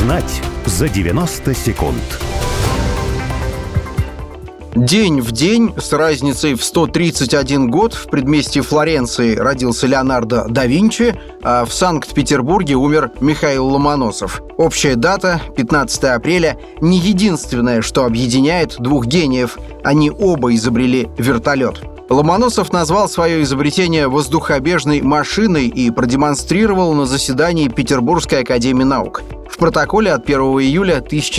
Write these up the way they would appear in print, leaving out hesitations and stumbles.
Узнать за 90 секунд. День в день, с разницей в 131 год, в предместье Флоренции родился Леонардо да Винчи, а в Санкт-Петербурге умер Михаил Ломоносов. Общая дата – 15 апреля – не единственное, что объединяет двух гениев. Они оба изобрели вертолет. Ломоносов назвал свое изобретение воздухобежной машиной и продемонстрировал на заседании Петербургской академии наук. В протоколе от 1 июля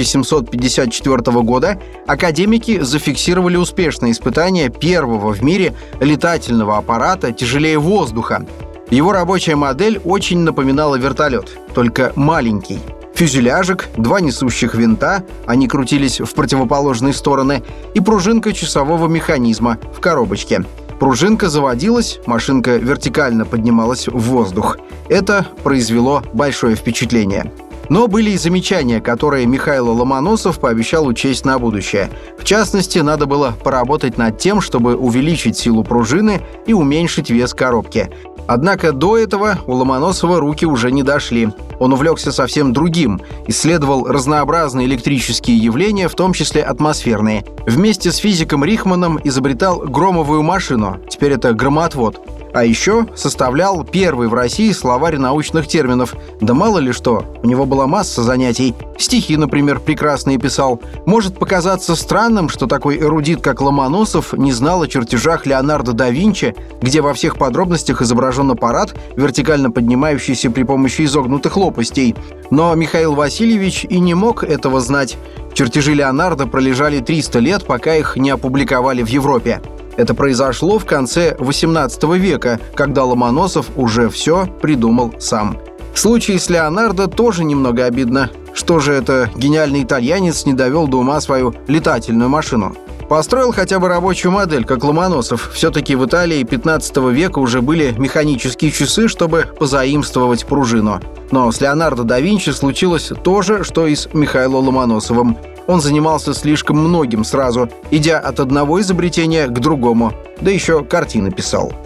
1754 года академики зафиксировали успешное испытание первого в мире летательного аппарата тяжелее воздуха. Его рабочая модель очень напоминала вертолет, только маленький. Фюзеляжик, два несущих винта, они крутились в противоположные стороны, и пружинка часового механизма в коробочке. Пружинка заводилась, машинка вертикально поднималась в воздух. Это произвело большое впечатление. Но были и замечания, которые Михаил Ломоносов пообещал учесть на будущее. В частности, надо было поработать над тем, чтобы увеличить силу пружины и уменьшить вес коробки. Однако до этого у Ломоносова руки уже не дошли. Он увлекся совсем другим, исследовал разнообразные электрические явления, в том числе атмосферные. Вместе с физиком Рихманом изобретал громовую машину, теперь это громотвод. А еще составлял первый в России словарь научных терминов. Да мало ли что, у него была масса занятий. Стихи, например, прекрасные писал. Может показаться странным, что такой эрудит, как Ломоносов, не знал о чертежах Леонардо да Винчи, где во всех подробностях изображен аппарат, вертикально поднимающийся при помощи изогнутых лопастей. Но Михаил Васильевич и не мог этого знать. Чертежи Леонардо пролежали 300 лет, пока их не опубликовали в Европе. Это произошло в конце XVIII века, когда Ломоносов уже все придумал сам. В случае с Леонардо тоже немного обидно. Что же это гениальный итальянец не довел до ума свою летательную машину? Построил хотя бы рабочую модель, как Ломоносов. Все-таки в Италии 15 века уже были механические часы, чтобы позаимствовать пружину. Но с Леонардо да Винчи случилось то же, что и с Михаилом Ломоносовым. Он занимался слишком многим сразу, идя от одного изобретения к другому, да еще картины писал.